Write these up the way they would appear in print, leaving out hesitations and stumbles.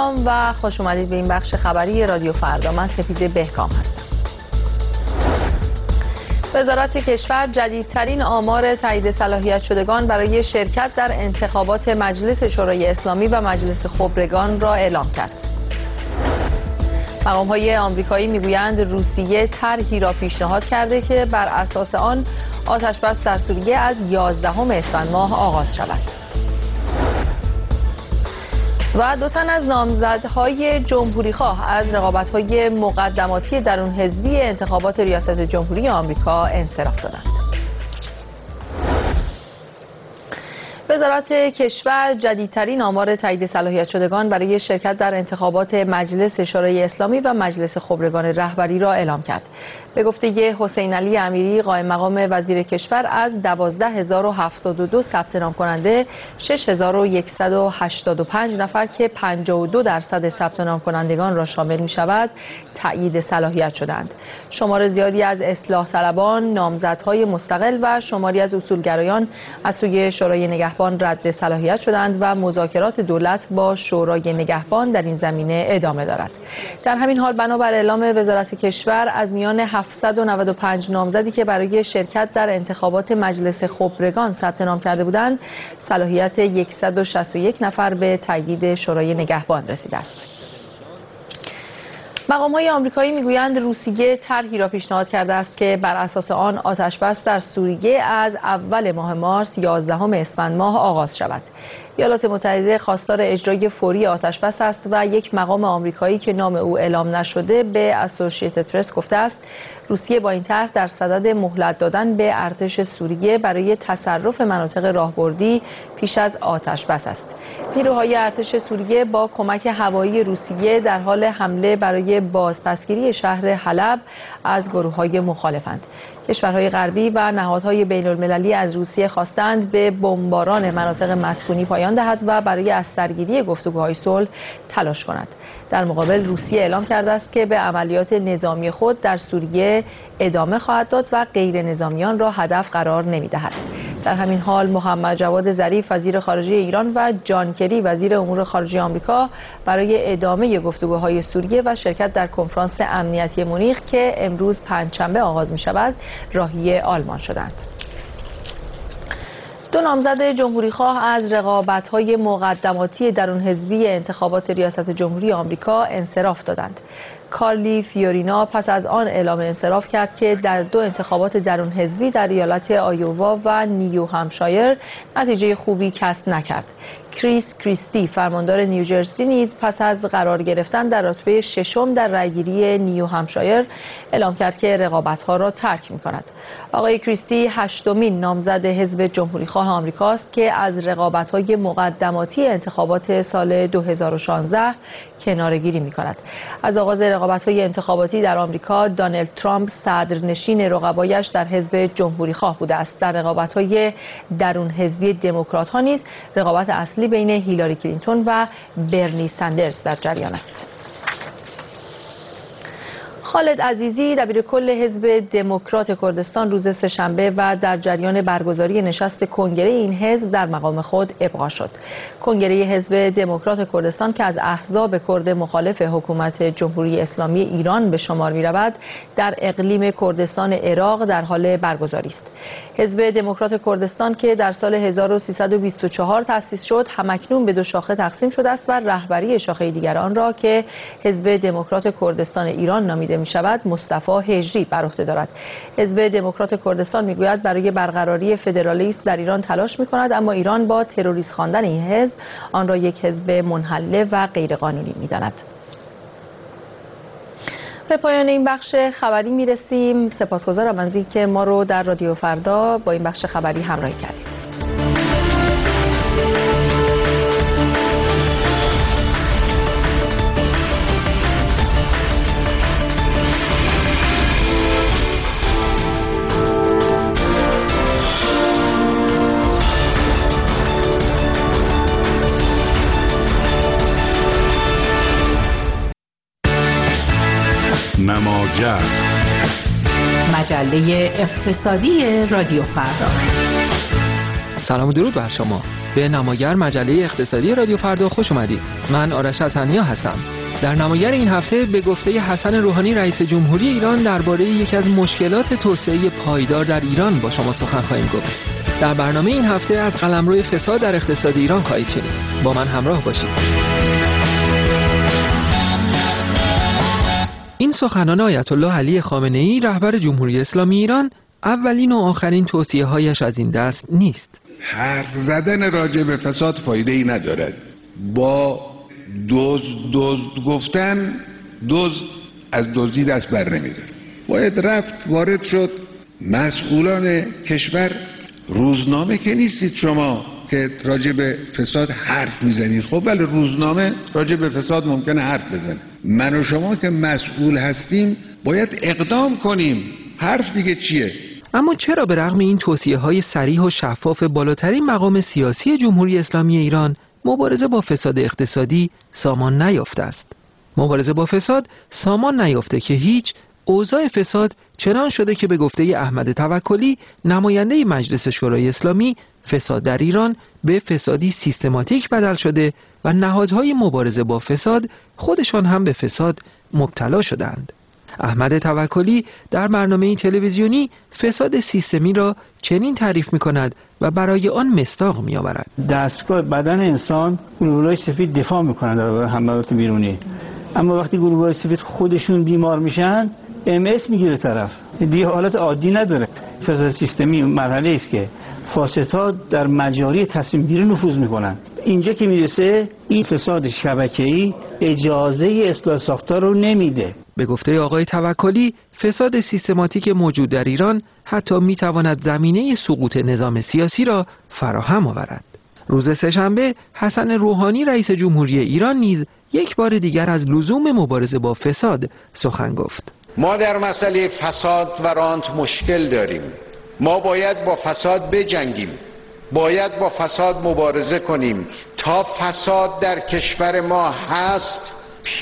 سلام و خوش اومدید به این بخش خبری رادیو فردا. من سپیده بهکام هستم. وزارت کشور جدیدترین آمار تایید صلاحیت شدگان برای شرکت در انتخابات مجلس شورای اسلامی و مجلس خبرگان را اعلام کرد. مقام‌های آمریکایی میگویند روسیه طرحی را پیشنهاد کرده که بر اساس آن آتش‌بس در سوریه از 11 اسفند ماه آغاز شود. و 2 تن از نامزدهای جمهوریخواه از رقابت‌های مقدماتی درون حزبی انتخابات ریاست جمهوری آمریکا انصراف دادند. وزارت کشور جدیدترین آمار تایید صلاحیت شدگان برای شرکت در انتخابات مجلس شورای اسلامی و مجلس خبرگان رهبری را اعلام کرد. به گفته حسین علی امیری قائم مقام وزیر کشور، از 12072 ثبت نام کننده 6185 نفر که 52% ثبت نام کنندگان را شامل می شود تایید صلاحیت شدند. شمار زیادی از اصلاح طلبان، نامزدهای مستقل و شماری از اصولگرایان از سوی شورای نگهبان رد صلاحیت شدند و مذاکرات دولت با شورای نگهبان در این زمینه ادامه دارد. در همین حال بنابر اعلام وزارت کشور، از میان 795 نامزدی که برای شرکت در انتخابات مجلس خبرگان ثبت نام کرده بودند، صلاحیت 161 نفر به تایید شورای نگهبان رسیده است. مقام‌های آمریکایی میگویند روسیه طرحی را پیشنهاد کرده است که بر اساس آن آتش‌بس در سوریه از اول ماه مارس 11 اسفند ماه آغاز شود. ایالات متحده خواستار اجرای فوری آتش‌بس است و یک مقام آمریکایی که نام او اعلام نشده به اسوسییتد پرس گفته است روسیه با این طرح در صدد مهلت دادن به ارتش سوریه برای تصرف مناطق راهبردی پیش از آتش‌بس است. نیروهای ارتش سوریه با کمک هوایی روسیه در حال حمله برای بازپسگیری شهر حلب از گروه‌های مخالفند. کشورهای غربی و نهادهای بین‌المللی از روسیه خواستند به بمباران مناطق مسکونی پایان دهد و برای از سرگیری گفتگوهای صلح تلاش کند. در مقابل روسیه اعلام کرده است که به عملیات نظامی خود در سوریه ادامه خواهد داد و غیر نظامیان را هدف قرار نمی‌دهد. در همین حال محمد جواد ظریف وزیر خارجه ایران و جان کری وزیر امور خارجه آمریکا برای ادامه گفتگوهای سوریه و شرکت در کنفرانس امنیتی مونیخ که امروز پنجشنبه آغاز می‌شود راهی آلمان شدند. 2 نامزد جمهوریخواه از رقابت‌های مقدماتی درون حزبی انتخابات ریاست جمهوری آمریکا انصراف دادند. کارلی فیورینا پس از آن اعلام انصراف کرد که در 2 انتخابات درون حزبی در ایالت آیووا و نیو همشایر نتیجه خوبی کسب نکرد. کریس کریستی فرماندار نیوجرسی نیز پس از قرار گرفتن در رتبه 6م در رأیگیری نیو همشایر اعلام کرد که رقابت‌ها را ترک می‌کند. آقای کریستی 8مین نامزد حزب جمهوریخواه آمریکاست که از رقابت‌های مقدماتی انتخابات سال 2016 کناره‌گیری می‌کند. از آغاز رقابت‌های انتخاباتی در آمریکا، دونالد ترامپ صدرنشین رقبایش در حزب جمهوریخواه بوده است. در رقابت‌های درون حزبی دموکرات‌ها نیز رقابت اصلی بین هیلاری کلینتون و برنی سندرز در جریان است. خالد عزیزی دبیرکل حزب دموکرات کردستان روز سه‌شنبه و در جریان برگزاری نشست کنگره این حزب در مقام خود ابقا شد. کنگره حزب دموکرات کردستان که از احزاب کرد مخالف حکومت جمهوری اسلامی ایران به شمار می‌رود، در اقلیم کردستان عراق در حال برگزاری است. حزب دموکرات کردستان که در سال 1324 تأسیس شد، همکنون به 2 شاخه تقسیم شده است و رهبری شاخه دیگر آن را که حزب دموکرات کردستان ایران نامیده می شود مصطفی هجری بر عهده دارد. حزب دموکرات کردستان میگوید برای برقراری فدرالیسم در ایران تلاش می کند، اما ایران با تروریست خواندن این حزب آن را یک حزب منحله و غیرقانونی می داند. به پایان این بخش خبری می رسیم. سپاسگزارم از اینکه ما رو در رادیو فردا با این بخش خبری همراهی کردید. نماگر مجله اقتصادی رادیو فردا. سلام و درود بر شما. به نماگر مجله اقتصادی رادیو فردا خوش اومدید. من آرش حسنیا هستم. در نماگر این هفته به گفته حسن روحانی رئیس جمهوری ایران درباره یکی از مشکلات توسعه پایدار در ایران با شما سخن خواهیم گفت. در برنامه این هفته از قلمرو فساد در اقتصاد ایران خواهید شنید. با من همراه باشید. این سخنان آیت الله علی خامنه‌ای رهبر جمهوری اسلامی ایران اولین و آخرین توصیه‌هایش از این دست نیست. حرف زدن راجع به فساد فایده‌ای ندارد. با دزد گفتن دزد از دزدی دست بر نمی‌داره. باید رفت وارد شد. مسئولان کشور روزنامه که نیستید شما که راجع به فساد حرف میزنید. خب ولی روزنامه راجع به فساد ممکنه حرف بزنه. من و شما که مسئول هستیم باید اقدام کنیم. حرف دیگه چیه؟ اما چرا به رغم این توصیه‌های صریح و شفاف بالاترین مقام سیاسی جمهوری اسلامی ایران مبارزه با فساد اقتصادی سامان نیافته است؟ مبارزه با فساد سامان نیافته که هیچ. اوضاع فساد چنان شده که به گفته احمد توکلی نماینده مجلس شورای اسلامی فساد در ایران به فسادی سیستماتیک بدل شده و نهادهای مبارزه با فساد خودشان هم به فساد مبتلا شدند. احمد توکلی در برنامه تلویزیونی فساد سیستمی را چنین تعریف می‌کند و برای آن مصداق می‌آورد. دستگاه بدن انسان گلوله‌های سفید دفاع می‌کنند در حملات بیرونی، اما وقتی گلوله‌های سفید خودشون بیمار میشن MS میگیره طرف. دیگه حالت عادی نداره. فساد سیستمی مرحله است که فاسدها در مجاری تصمیم گیری نفوذ میکنن. اینجا که میرسه این فساد شبکه‌ای اجازه اصلاح ساختار رو نمیده. به گفته آقای توکلی فساد سیستماتیک موجود در ایران حتی میتواند زمینه سقوط نظام سیاسی را فراهم آورد. روز سه‌شنبه حسن روحانی رئیس جمهوری ایران نیز یک بار دیگر از لزوم مبارزه با فساد سخن گفت. ما در مسئله فساد و رانت مشکل داریم. ما باید با فساد بجنگیم. باید با فساد مبارزه کنیم. تا فساد در کشور ما هست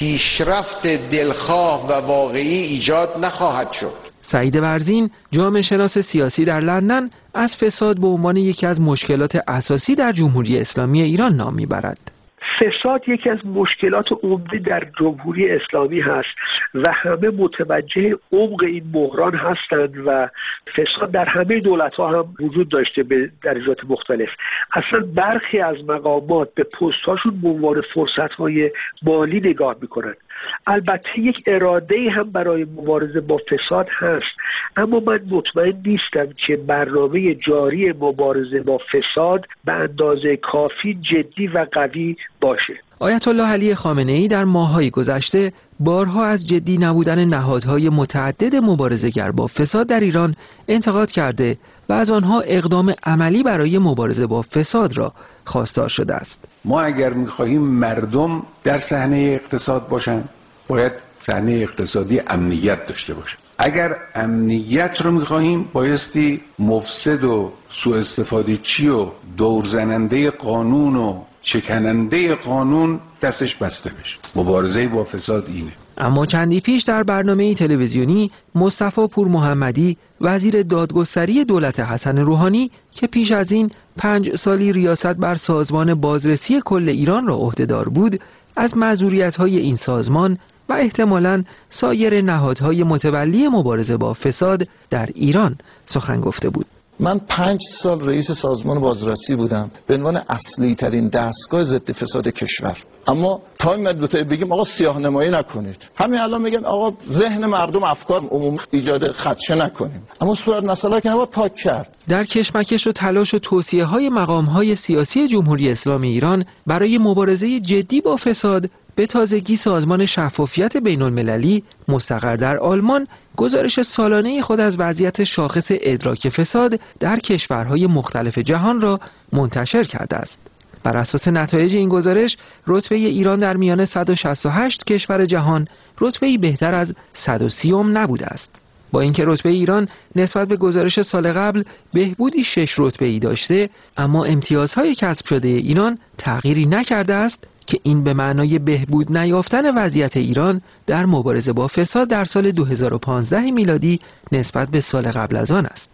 پیشرفت دلخواه و واقعی ایجاد نخواهد شد. سعید برزین جامعه شناس سیاسی در لندن از فساد به عنوان یکی از مشکلات اساسی در جمهوری اسلامی ایران نام میبرد. فساد یکی از مشکلات عمده در جمهوری اسلامی هست و همه متوجه عمق این بحران هستند و فساد در همه دولت‌ها هم وجود داشته به درجات مختلف. اصلا برخی از مقامات به پست‌هاشون به عنوان فرصت‌های مالی نگاه می‌کنند. البته یک اراده‌ای هم برای مبارزه با فساد هست، اما من مطمئن نیستم که برنامه جاری مبارزه با فساد به اندازه کافی جدی و قوی باشه. آیت الله علی خامنه‌ای در ماه‌های گذشته بارها از جدی نبودن نهادهای متعدد مبارزه‌گر با فساد در ایران انتقاد کرده و از آنها اقدام عملی برای مبارزه با فساد را خواستار شده است. ما اگر می‌خواهیم مردم در صحنه اقتصاد باشن باید صحنه اقتصادی امنیت داشته باشه. اگر امنیت رو می‌خواهیم بایستی مفسد و سوء استفاده چی و دورزننده قانون و شکننده قانون دستش بسته بشه. مبارزه با فساد اینه. اما چندی پیش در برنامه تلویزیونی مصطفی پور محمدی وزیر دادگستری دولت حسن روحانی که پیش از این 5 سالی ریاست بر سازمان بازرسی کل ایران را عهدهدار بود از معذوریت‌های این سازمان و احتمالاً سایر نهادهای متولی مبارزه با فساد در ایران سخن گفته بود. من 5 سال رئیس سازمان بازرسی بودم به عنوان اصلی ترین دستگاه ضد فساد کشور، اما تایم مدت بگیم آقا سیاه‌نمایی نکنید، همین الان میگن آقا ذهن مردم افکار عمومی ایجاد خدشه نکنیم، اما صورت مسئله که نباید پاک کرد. در کشمکش و تلاش و توصیه‌های مقام‌های سیاسی جمهوری اسلامی ایران برای مبارزه جدی با فساد به تازگی سازمان شفافیت بین‌المللی مستقر در آلمان گزارش سالانه خود از وضعیت شاخص ادراک فساد در کشورهای مختلف جهان را منتشر کرده است. بر اساس نتایج این گزارش رتبه ایران در میان 168 کشور جهان رتبه‌ای بهتر از 130 نبوده است. با اینکه رتبه ایران نسبت به گزارش سال قبل بهبودی 6 رتبه‌ای داشته، اما امتیازهای کسب شده ایران تغییری نکرده است که این به معنای بهبود نیافتن وضعیت ایران در مبارزه با فساد در سال 2015 میلادی نسبت به سال قبل از آن است.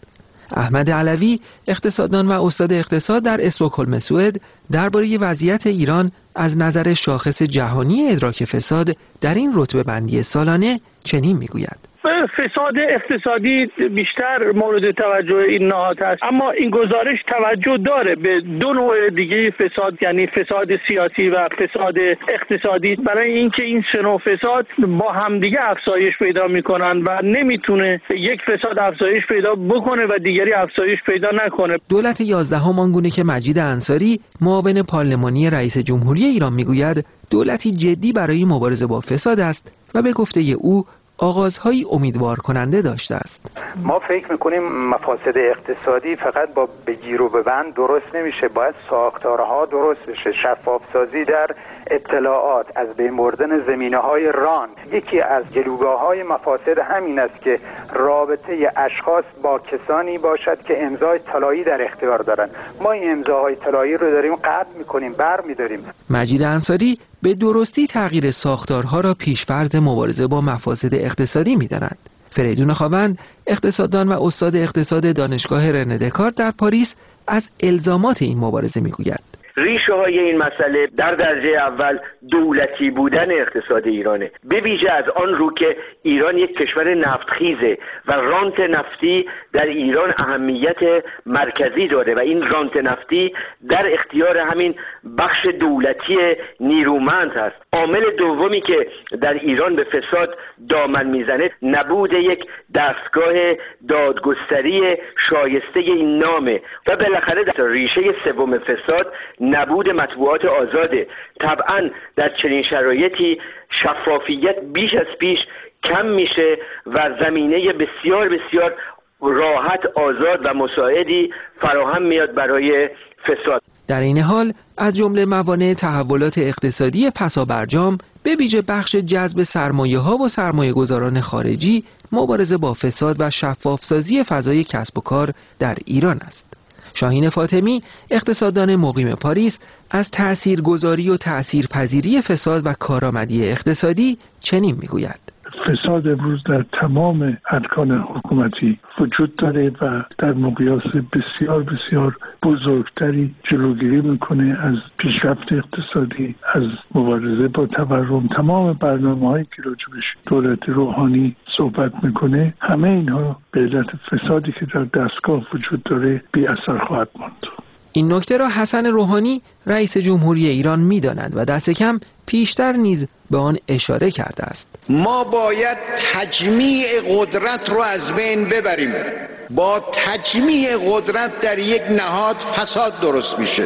احمد علوی، اقتصاددان و استاد اقتصاد در استکهلم سوئد، درباره وضعیت ایران از نظر شاخص جهانی ادراک فساد در این رتبه بندی سالانه چنین میگوید: فساد اقتصادی بیشتر مورد توجه این نهاد است، اما این گزارش توجه داره به دو نوع دیگه فساد، یعنی فساد سیاسی و فساد اقتصادی، برای اینکه این سه نوع فساد با همدیگه افزایش پیدا میکنن و نمیتونه یک فساد افزایش پیدا بکنه و دیگری افزایش پیدا نکنه. دولت 11 آنگونه که مجید انصاری، معاون پارلمانی رئیس جمهوری ایران میگوید دولتی جدی برای مبارزه با فساد است و به گفته او آغازهای امیدوار کننده داشته است. ما فکر میکنیم مفاسد اقتصادی فقط با بگیر و ببند درست نمیشه، باید ساختارها درست بشه، شفاف سازی در اطلاعات، از بین بردن زمینه‌های ران. یکی از جلوگاه‌های مفاسد همین است که رابطه اشخاص با کسانی باشد که امضای طلایی در اختیار دارند. ما این امضاهای طلایی رو داریم قطع میکنیم، برمی‌داریم. مجید انصاری به درستی تغییر ساختارها را پیش‌فرض مبارزه با مفاسد اقتصادی می‌داند. فریدون خاوند، اقتصاددان و استاد اقتصاد دانشگاه رنه دکارت در پاریس، از الزامات این مبارزه می‌گوید: ریشه های این مسئله در درجه اول دولتی بودن اقتصاد ایرانه، به ویژه از آن رو که ایران یک کشور نفتخیزه و رانت نفتی در ایران اهمیت مرکزی داره و این رانت نفتی در اختیار همین بخش دولتی نیرومند هست. عامل دومی که در ایران به فساد دامن میزنه نبود یک دستگاه دادگستری شایسته این نامه و بالاخره در ریشه سوم فساد نبود مطبوعات آزاده. طبعا در چنین شرایطی شفافیت بیش از پیش کم میشه و زمینه بسیار بسیار راحت، آزاد و مساعدی فراهم میاد برای فساد. در این حال از جمله موانع تحولات اقتصادی پسابرجام به ویژه بخش جذب سرمایه‌ها و سرمایه‌گذاران خارجی، مبارزه با فساد و شفافسازی فضای کسب و کار در ایران است. شاهین فاطمی، اقتصاددان مقیم پاریس، از تأثیرگذاری و تأثیرپذیری فساد و کارآمدی اقتصادی چنین میگوید: فساد امروز در تمام ارکان حکومتی وجود داره و در مقیاس بسیار بسیار بزرگتری جلوگیری میکنه از پیشرفت اقتصادی، از مبارزه با تورم. تمام برنامه‌هایی که راجبش دولت روحانی صحبت میکنه، همه اینها به علت فسادی که در دستگاه وجود داره بی اثر خواهد ماند. این نکته را حسن روحانی، رئیس جمهوری ایران می‌داند و دست کم پیشتر نیز به آن اشاره کرده است. ما باید تجمیع قدرت رو از بین ببریم. با تجمیع قدرت در یک نهاد فساد درست میشه.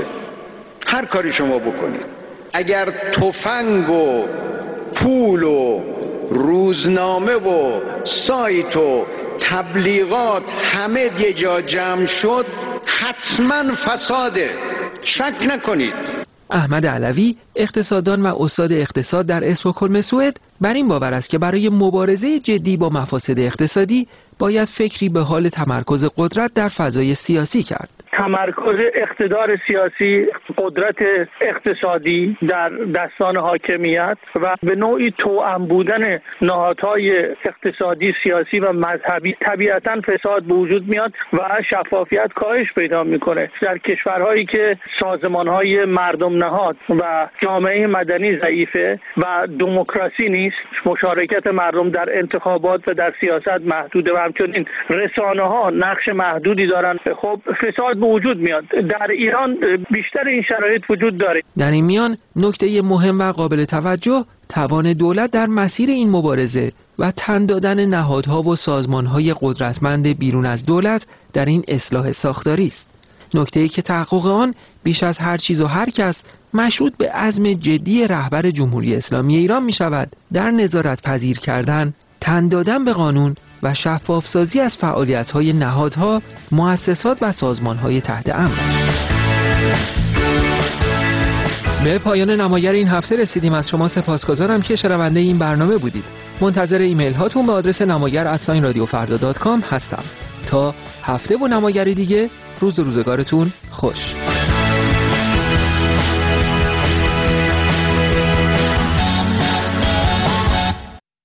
هر کاری شما بکنید، اگر تفنگ و پول و روزنامه و سایت و تبلیغات همه یه جا جمع شد، حتما فساده، شک نکنید. احمد علوی، اقتصاددان و استاد اقتصاد در استکهلم سوئد، بر این باور است که برای مبارزه جدی با مفاسد اقتصادی باید فکری به حال تمرکز قدرت در فضای سیاسی کرد. تمرکز اقتدار سیاسی، قدرت اقتصادی در دستان حاکمیت و به نوعی توأم بودن نهادهای اقتصادی، سیاسی و مذهبی، طبیعتاً فساد به وجود میاد و شفافیت کاهش پیدا میکنه. در کشورهایی که سازمانهای مردم نهاد و جامعه مدنی ضعیفه و دموکراسی نیست، مشارکت مردم در انتخابات و در سیاست محدوده و همچنین رسانه‌ها نقش محدودی دارن، خب فساد به وجود میاد. در ایران بیشتر این شرایط وجود داره. در این میان نکته مهم و قابل توجه توان دولت در مسیر این مبارزه و تن دادن نهادها و سازمانهای قدرتمند بیرون از دولت در این اصلاح ساختاری است. نکته‌ای که تحقق آن بیش از هر چیز و هر کس مشروط به عزم جدی رهبر جمهوری اسلامی ایران می شود در نظارت پذیر کردن، تن دادن به قانون و شفافسازی از فعالیت‌های نهادها، مؤسسات و سازمان‌های تحت امر. به پایان نمایر این هفته رسیدیم. از شما سپاسگزارم که شنونده این برنامه بودید. منتظر ایمیل هاتون به آدرس نمایر@radiofarda.com هستم. تا هفته و نمایری دیگه، روزگارتون خوش.